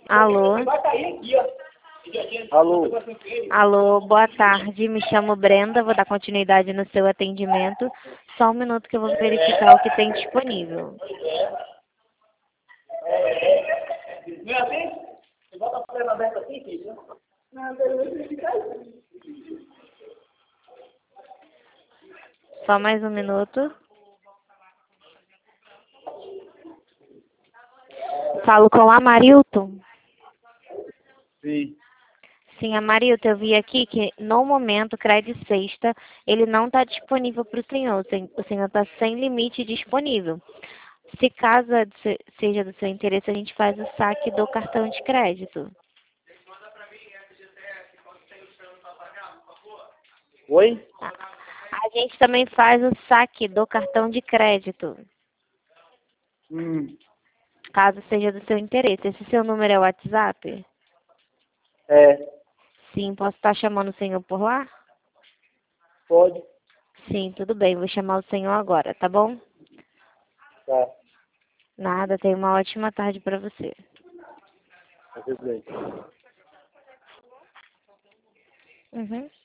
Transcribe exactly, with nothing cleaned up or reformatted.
Alô? Alô? Alô, boa tarde. Me chamo Brenda, vou dar continuidade no seu atendimento. Só um minuto que eu vou verificar o que tem disponível. Não é assim? Você bota a perna aberta assim, filho? Não, eu ficar assim. Só mais um minuto. Falo com a Marilton. Sim. Sim, a Marilton, eu vi aqui que no momento o crédito sexta, ele não está disponível para o senhor. O senhor está sem limite disponível. Se caso é do seu- seja do seu interesse, a gente faz o saque do cartão de crédito. Oi? A a gente também faz o saque do cartão de crédito, Hum. caso seja do seu interesse. Esse seu número é o WhatsApp? É. Sim, posso estar chamando o senhor por lá? Pode? Sim, tudo bem, vou chamar o senhor agora, tá bom? Tá. Nada, tenha uma ótima tarde para você. Tá tudo bem. Uhum.